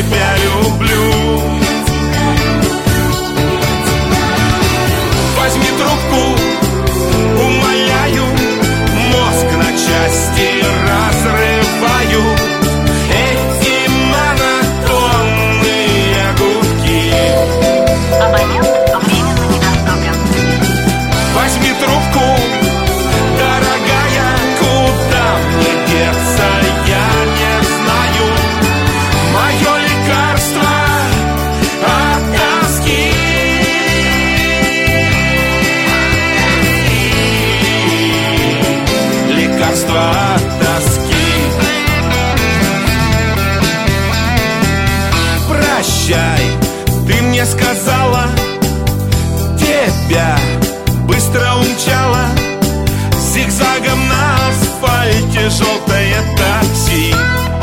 тебя люблю. Возьми трубку, умоляю, мозг на части разрываю. Эти монотонные гудки. Абонент временно недоступен. Возьми трубку, дорогая, куда мне деться, я не знаю. Мое лекарство от тоски. Лекарство от тоски. Прощай, ты мне сказала, тебя быстро умчала. Зигзагом на асфальте желтое такси.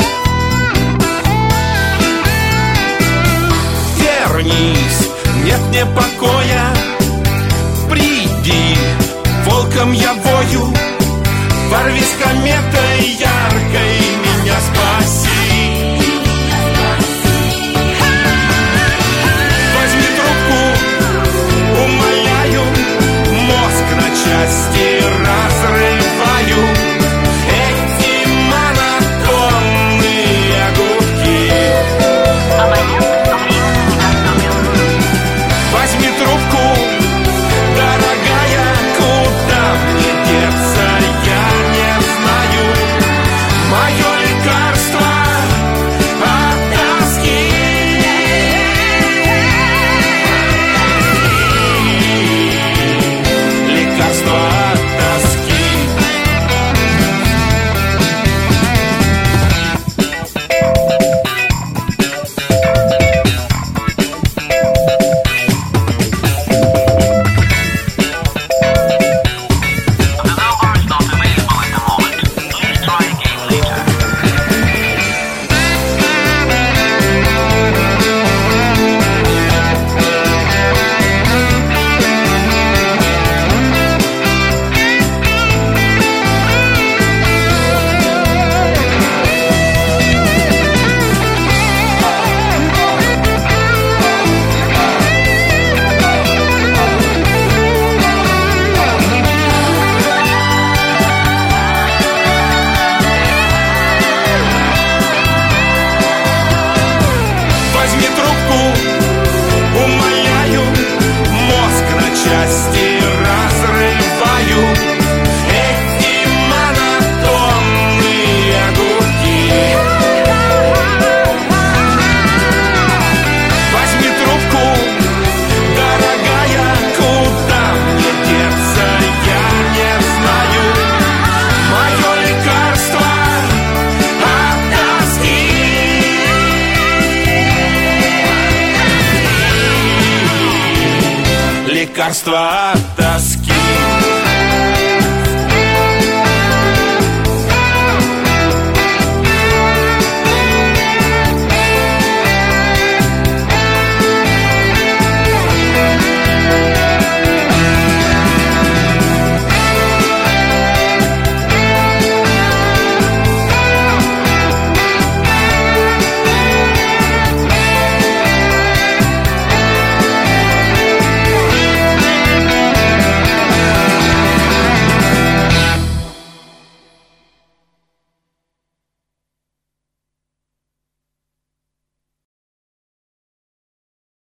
Вернись, нет мне покоя. Приди, волком я вою. Ворвись кометой яркой, меня спаси. Возьми трубку, умоляю, мозг на части разрываю. Эти монотонные гудки. Абонент временно недоступен. Возьми трубку, дорогая, куда мне деться, я не знаю. Мое лекарство от тоски. Лекарство от тоски. The number is not available at the moment. Please try again later. Возьми трубку, умоляю, мозг на части разрываю. Эти монотонные гудки. Возьми трубку, дорогая, куда мне деться, я не знаю. Мое лекарство от тоски. Лекарство от тоски.